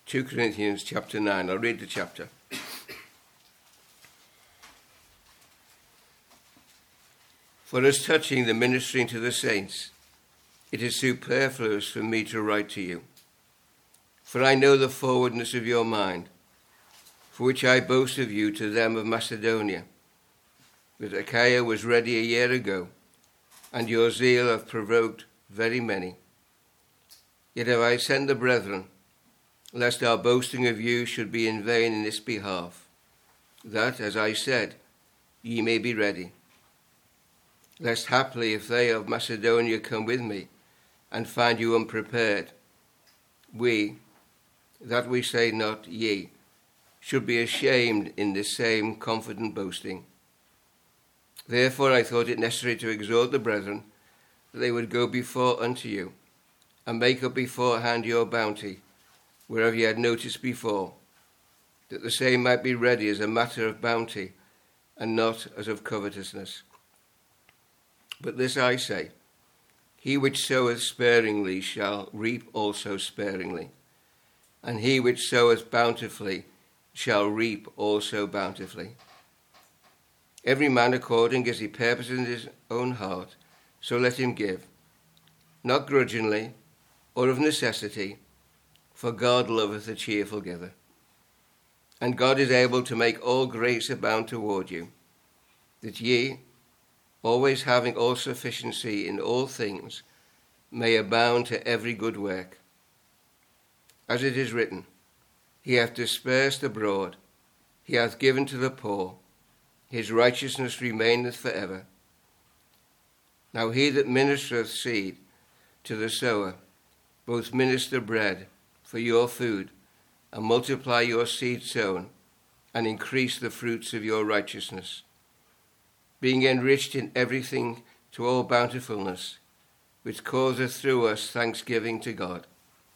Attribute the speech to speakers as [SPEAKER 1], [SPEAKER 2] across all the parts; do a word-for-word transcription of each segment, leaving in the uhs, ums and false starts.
[SPEAKER 1] Second Corinthians chapter nine. I'll read the chapter. For as touching the ministering to the saints, it is superfluous for me to write to you. For I know the forwardness of your mind, for which I boast of you to them of Macedonia, that Achaia was ready a year ago, and your zeal hath provoked very many. Yet have I sent the brethren, lest our boasting of you should be in vain in this behalf, that, as I said, ye may be ready. Lest haply, if they of Macedonia come with me, and find you unprepared, we, that we say not ye, should be ashamed in this same confident boasting. Therefore I thought it necessary to exhort the brethren that they would go before unto you, and make up beforehand your bounty, whereof ye had noticed before, that the same might be ready as a matter of bounty, and not as of covetousness. But this I say, he which soweth sparingly shall reap also sparingly, and he which soweth bountifully shall reap also bountifully. Every man according as he purposes in his own heart, so let him give, not grudgingly or of necessity, for God loveth a cheerful giver. And God is able to make all grace abound toward you, that ye, always having all sufficiency in all things, may abound to every good work. As it is written, he hath dispersed abroad, he hath given to the poor, his righteousness remaineth for ever. Now he that ministereth seed to the sower, both minister bread for your food, and multiply your seed sown, and increase the fruits of your righteousness, being enriched in everything to all bountifulness, which causeth through us thanksgiving to God.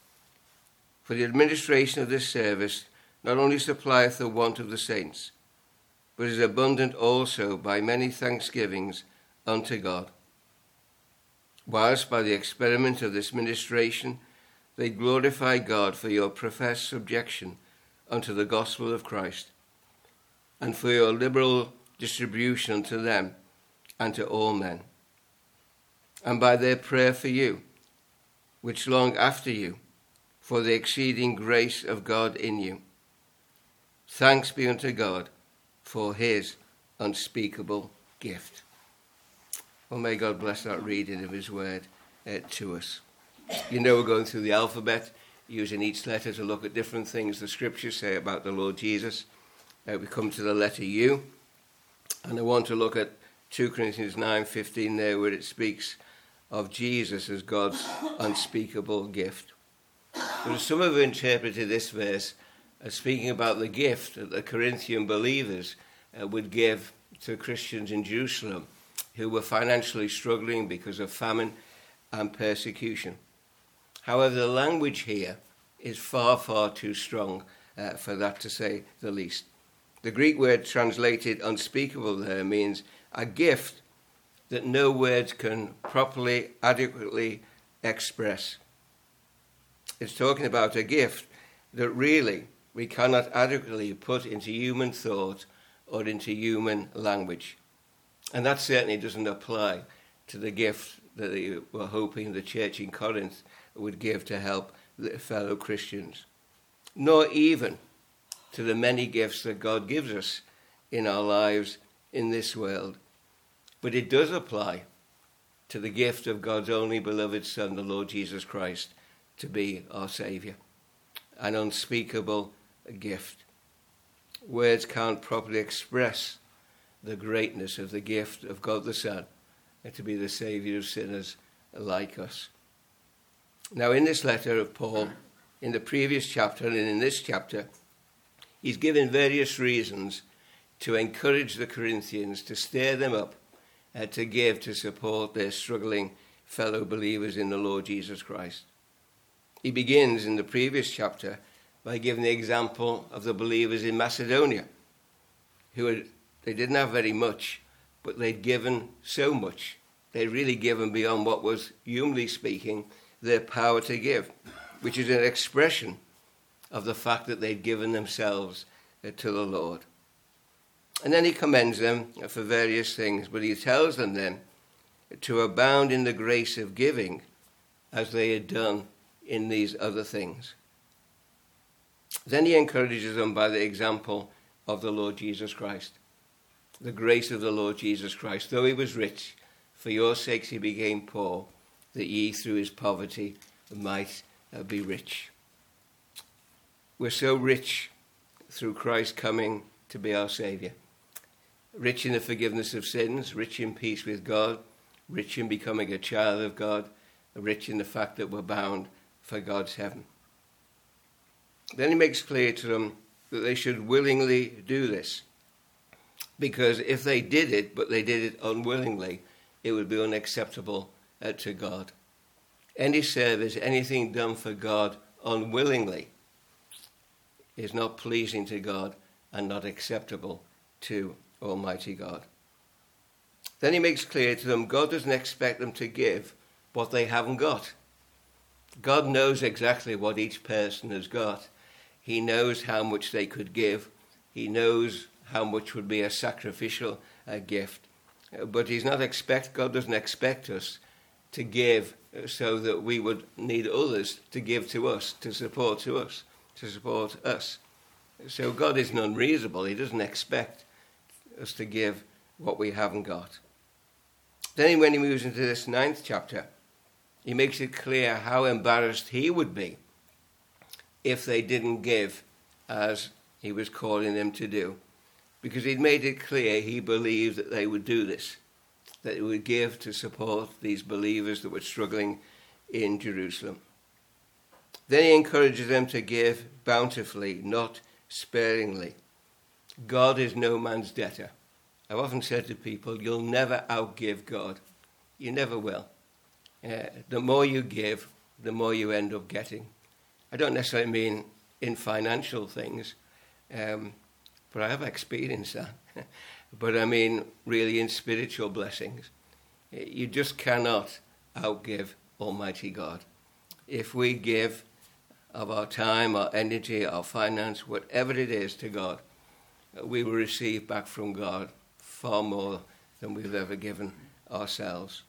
[SPEAKER 1] For the administration of this service not only supplieth the want of the saints, but is abundant also by many thanksgivings unto God. Whilst by the experiment of this ministration they glorify God for your professed subjection unto the gospel of Christ, and for your liberal distribution unto them and to all men, and by their prayer for you, which long after you, for the exceeding grace of God in you. Thanks be unto God for his unspeakable gift. Well, may God bless that reading of his word uh, to us. You know, we're going through the alphabet, using each letter to look at different things the scriptures say about the Lord Jesus. Uh, we come to the letter U, and I want to look at Second Corinthians nine fifteen there, where it speaks of Jesus as God's unspeakable gift. But some have interpreted this verse as speaking about the gift that the Corinthian believers uh, would give to Christians in Jerusalem who were financially struggling because of famine and persecution. However, the language here is far, far too strong uh, for that, to say the least. The Greek word translated unspeakable there means a gift that no words can properly, adequately express. It's talking about a gift that really we cannot adequately put into human thought or into human language. And that certainly doesn't apply to the gift that they were hoping the church in Corinth would give to help their fellow Christians, nor even to the many gifts that God gives us in our lives in this world. But it does apply to the gift of God's only beloved Son, the Lord Jesus Christ, to be our Saviour. An unspeakable gift. Words can't properly express the greatness of the gift of God the Son, and to be the Saviour of sinners like us. Now, in this letter of Paul, in the previous chapter and in this chapter, he's given various reasons to encourage the Corinthians, to stir them up, uh, to give, to support their struggling fellow believers in the Lord Jesus Christ. He begins in the previous chapter by giving the example of the believers in Macedonia, who had, they didn't have very much, but they'd given so much. They'd really given beyond what was, humanly speaking, their power to give, which is an expression of the fact that they'd given themselves uh, to the Lord. And then he commends them for various things, but he tells them then to abound in the grace of giving as they had done in these other things. Then he encourages them by the example of the Lord Jesus Christ. The grace of the Lord Jesus Christ. Though he was rich, for your sakes he became poor, that ye through his poverty might uh, be rich. We're so rich through Christ coming to be our Saviour. Rich in the forgiveness of sins, rich in peace with God, rich in becoming a child of God, rich in the fact that we're bound for God's heaven. Then he makes clear to them that they should willingly do this, because if they did it, but they did it unwillingly, it would be unacceptable uh, to God. Any service, anything done for God unwillingly is not pleasing to God and not acceptable to Almighty God. Then he makes clear to them, God doesn't expect them to give what they haven't got. God knows exactly what each person has got. He knows how much they could give. He knows how much would be a sacrificial uh, gift. Uh, but he's not expect, God doesn't expect us to give so that we would need others to give to us, to support to us, to support us. So God isn't unreasonable. He doesn't expect us to give what we haven't got. Then when he moves into this ninth chapter, he makes it clear how embarrassed he would be if they didn't give as he was calling them to do. Because he'd made it clear he believed that they would do this, that they would give to support these believers that were struggling in Jerusalem. Then he encourages them to give bountifully, not sparingly. God is no man's debtor. I've often said to people, you'll never outgive God. You never will. Uh, the more you give, the more you end up getting. I don't necessarily mean in financial things, um, but I have experienced that. But I mean really in spiritual blessings. You just cannot outgive Almighty God. If we give of our time, our energy, our finance, whatever it is to God, we will receive back from God far more than we've ever given ourselves.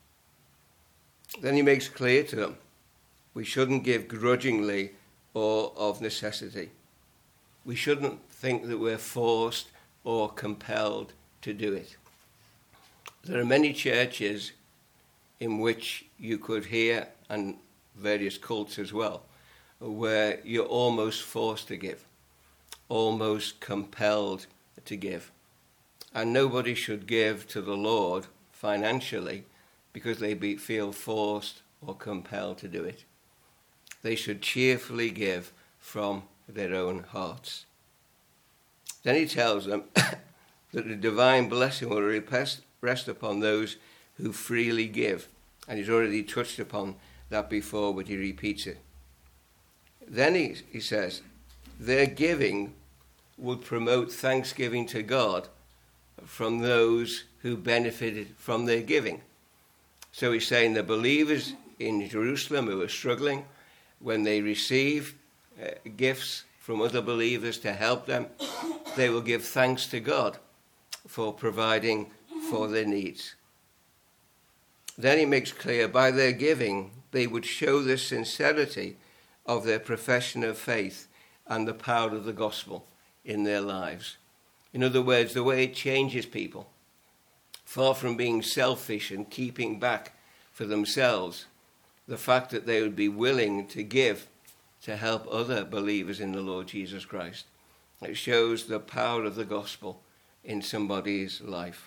[SPEAKER 1] Then he makes clear to them, we shouldn't give grudgingly or of necessity. We shouldn't think that we're forced or compelled to do it. There are many churches in which you could hear, and various cults as well, where you're almost forced to give, almost compelled to give. And nobody should give to the Lord financially because they be, feel forced or compelled to do it. They should cheerfully give from their own hearts. Then he tells them that the divine blessing will rest upon those who freely give. And he's already touched upon that before, but he repeats it. Then he, he says, their giving would promote thanksgiving to God from those who benefited from their giving. So he's saying the believers in Jerusalem who are struggling, when they receive uh, gifts from other believers to help them, they will give thanks to God for providing for their needs. Then he makes clear, by their giving, they would show the sincerity of their profession of faith and the power of the gospel in their lives. In other words, the way it changes people, far from being selfish and keeping back for themselves, the fact that they would be willing to give to help other believers in the Lord Jesus Christ. It shows the power of the gospel in somebody's life.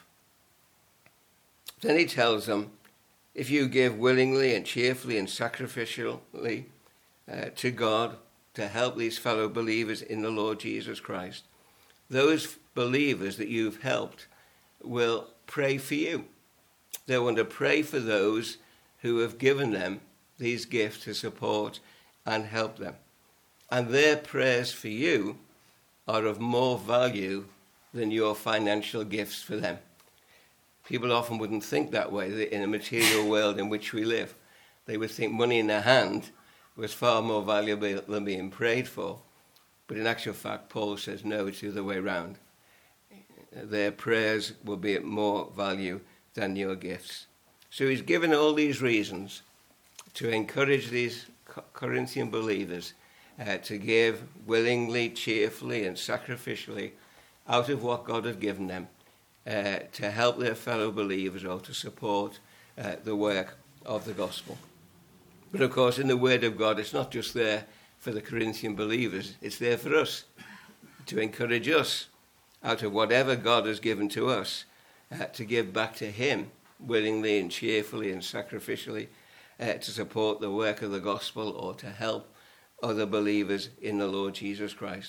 [SPEAKER 1] Then he tells them, if you give willingly and cheerfully and sacrificially uh, to God to help these fellow believers in the Lord Jesus Christ, those believers that you've helped will pray for you. They want to pray for those who have given them these gifts to support and help them. And their prayers for you are of more value than your financial gifts for them. People often wouldn't think that way in a material world in which we live. They would think money in their hand was far more valuable than being prayed for. But in actual fact, Paul says, no, it's the other way around. Their prayers will be of more value than your gifts. So he's given all these reasons to encourage these Corinthian believers uh, to give willingly, cheerfully, and sacrificially out of what God had given them uh, to help their fellow believers or to support uh, the work of the gospel. But of course, in the Word of God, it's not just there for the Corinthian believers, it's there for us, to encourage us out of whatever God has given to us, uh, to give back to him willingly and cheerfully and sacrificially, uh, to support the work of the gospel or to help other believers in the Lord Jesus Christ.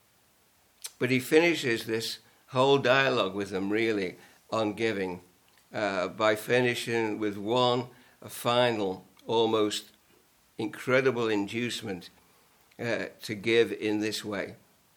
[SPEAKER 1] But he finishes this whole dialogue with them really on giving uh, by finishing with one a final, almost incredible inducement uh, to give in this way.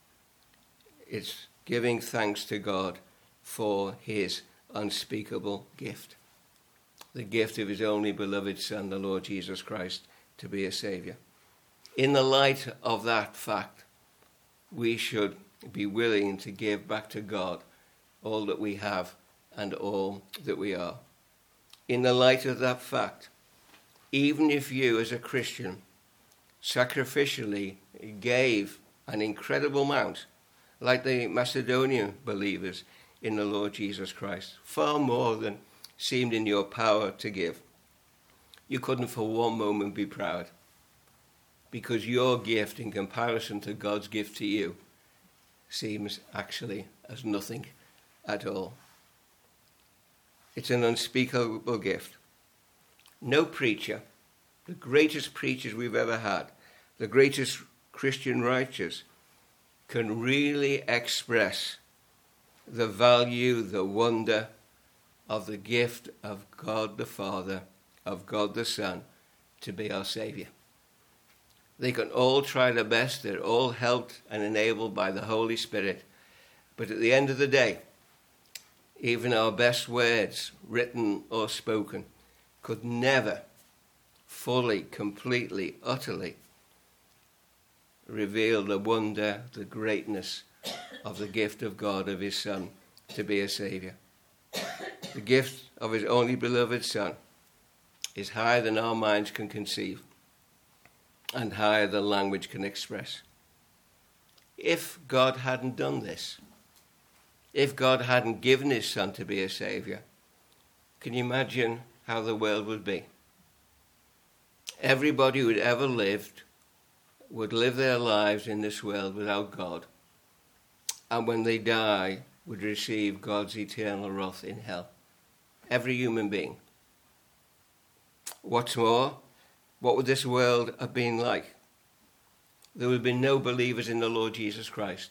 [SPEAKER 1] It's giving thanks to God for his unspeakable gift, the gift of his only beloved Son, the Lord Jesus Christ, to be a Saviour. In the light of that fact, we should be willing to give back to God all that we have and all that we are. In the light of that fact, even if you as a Christian sacrificially gave an incredible amount, like the Macedonian believers in the Lord Jesus Christ, far more than seemed in your power to give, you couldn't for one moment be proud, because your gift in comparison to God's gift to you seems actually as nothing at all. It's an unspeakable gift. No preacher, the greatest preachers we've ever had, the greatest Christian writers, can really express the value, the wonder of the gift of God the Father, of God the Son, to be our Saviour. They can all try their best. They're all helped and enabled by the Holy Spirit. But at the end of the day, even our best words, written or spoken, could never fully, completely, utterly reveal the wonder, the greatness of the gift of God, of his Son, to be a Saviour. The gift of his only beloved Son is higher than our minds can conceive and higher than language can express. If God hadn't done this, if God hadn't given his Son to be a Saviour, can you imagine how the world would be? Everybody who'd ever lived would live their lives in this world without God, and when they die would receive God's eternal wrath in hell. Every human being. What's more, what would this world have been like? There would have been no believers in the Lord Jesus Christ.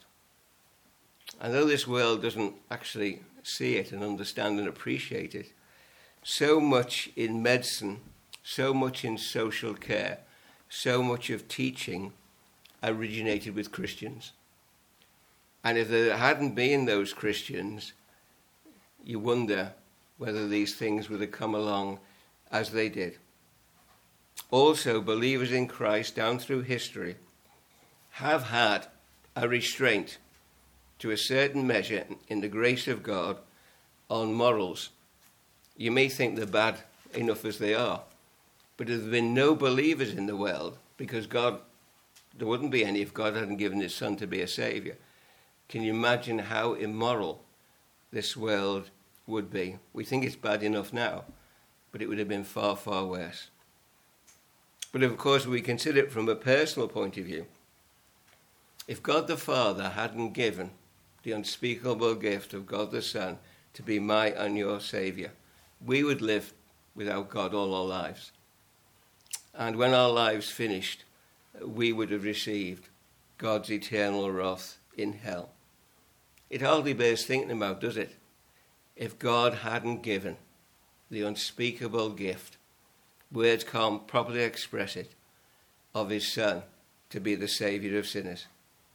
[SPEAKER 1] And though this world doesn't actually see it and understand and appreciate it, so much in medicine, so much in social care, so much of teaching originated with Christians. And if there hadn't been those Christians, you wonder whether these things would have come along as they did. Also, believers in Christ down through history have had a restraint to a certain measure in the grace of God on morals. You may think they're bad enough as they are, but if there had been no believers in the world, because God, there wouldn't be any if God hadn't given his Son to be a Saviour. Can you imagine how immoral this world would be? We think it's bad enough now, but it would have been far, far worse. But of course, we consider it from a personal point of view. If God the Father hadn't given the unspeakable gift of God the Son to be my and your Saviour, we would live without God all our lives. And when our lives finished, we would have received God's eternal wrath in hell. It hardly bears thinking about, does it? If God hadn't given the unspeakable gift, words can't properly express it, of his Son to be the Saviour of sinners.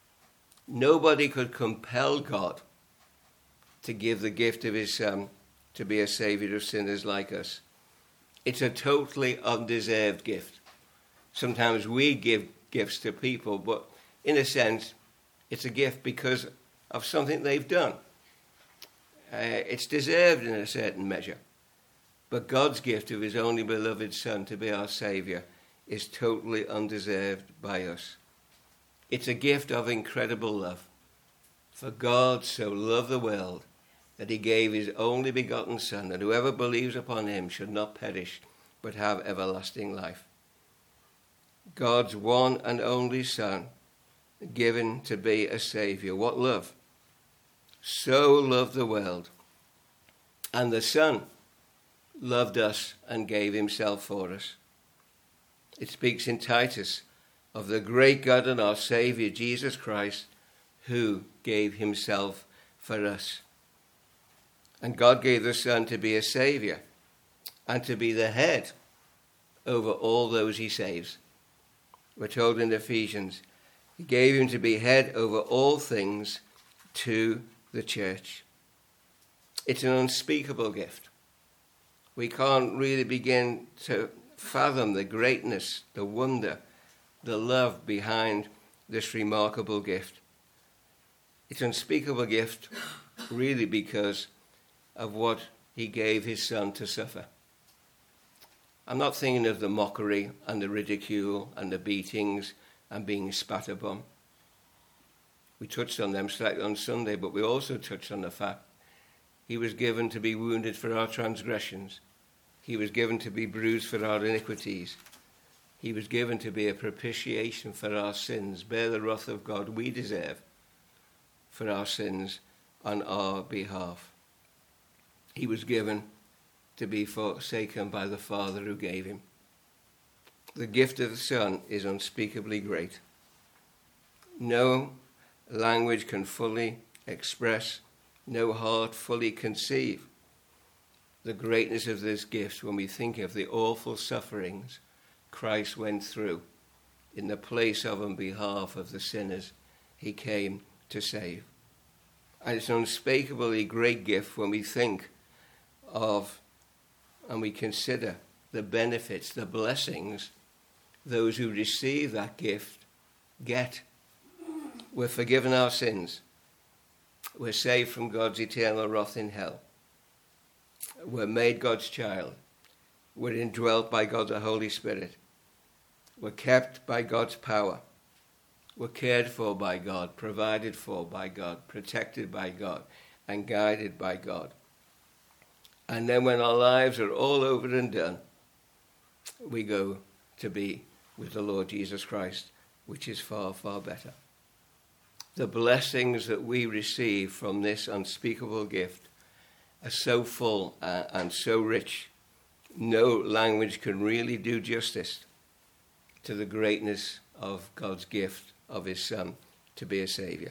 [SPEAKER 1] Nobody could compel God to give the gift of his Son to be a Saviour of sinners like us. It's a totally undeserved gift. Sometimes we give gifts to people, but in a sense, It's a gift because of something they've done. Uh, it's deserved in a certain measure. But God's gift of his only beloved Son to be our Saviour is totally undeserved by us. It's a gift of incredible love. For God so loved the world that he gave his only begotten Son, that whoever believes upon him should not perish, but have everlasting life. God's one and only Son, given to be a Saviour. What love! So loved the world. And the Son loved us and gave himself for us. It speaks in Titus of the great God and our Saviour, Jesus Christ, who gave himself for us. And God gave the Son to be a Saviour and to be the head over all those he saves. We're told in Ephesians, he gave him to be head over all things to the church. It's an unspeakable gift. We can't really begin to fathom the greatness, the wonder, the love behind this remarkable gift. It's an unspeakable gift really because of what he gave his Son to suffer. I'm not thinking of the mockery and the ridicule and the beatings and being spat upon. We touched on them slightly on Sunday, but we also touched on the fact he was given to be wounded for our transgressions. He was given to be bruised for our iniquities. He was given to be a propitiation for our sins, bear the wrath of God we deserve for our sins on our behalf. He was given to be forsaken by the Father who gave him. The gift of the Son is unspeakably great. No language can fully express, no heart fully conceive the greatness of this gift when we think of the awful sufferings Christ went through in the place of and behalf of the sinners he came to save. And it's an unspeakably great gift when we think of and we consider the benefits, the blessings those who receive that gift get. We're forgiven our sins. We're saved from God's eternal wrath in hell. We're made God's child. We're indwelt by God the Holy Spirit. We're kept by God's power. We're cared for by God, provided for by God, protected by God, and guided by God. And then when our lives are all over and done, we go to be with the Lord Jesus Christ, which is far, far better. The blessings that we receive from this unspeakable gift are so full uh, and so rich, no language can really do justice to the greatness of God's gift of his Son to be a Saviour.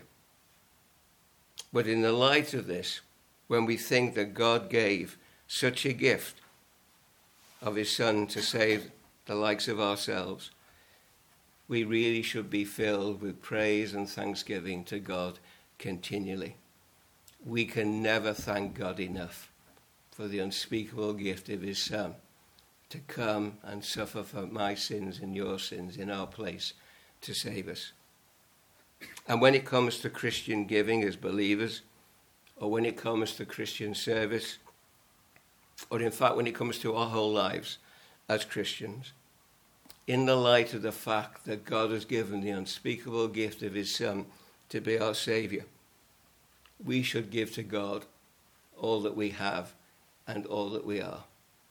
[SPEAKER 1] But in the light of this, when we think that God gave such a gift of his Son to save the likes of ourselves, we really should be filled with praise and thanksgiving to God continually. We can never thank God enough for the unspeakable gift of his Son to come and suffer for my sins and your sins in our place to save us. And when it comes to Christian giving as believers, or when it comes to Christian service, or in fact when it comes to our whole lives as Christians, in the light of the fact that God has given the unspeakable gift of his Son to be our Saviour, we should give to God all that we have and all that we are.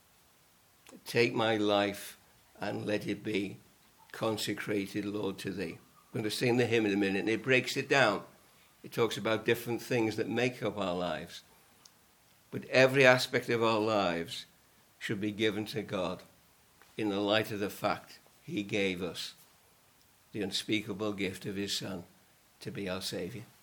[SPEAKER 1] Take my life and let it be consecrated, Lord, to thee. I'm going to sing the hymn in a minute, and it breaks it down. It talks about different things that make up our lives. But every aspect of our lives should be given to God in the light of the fact he gave us the unspeakable gift of his Son to be our Saviour.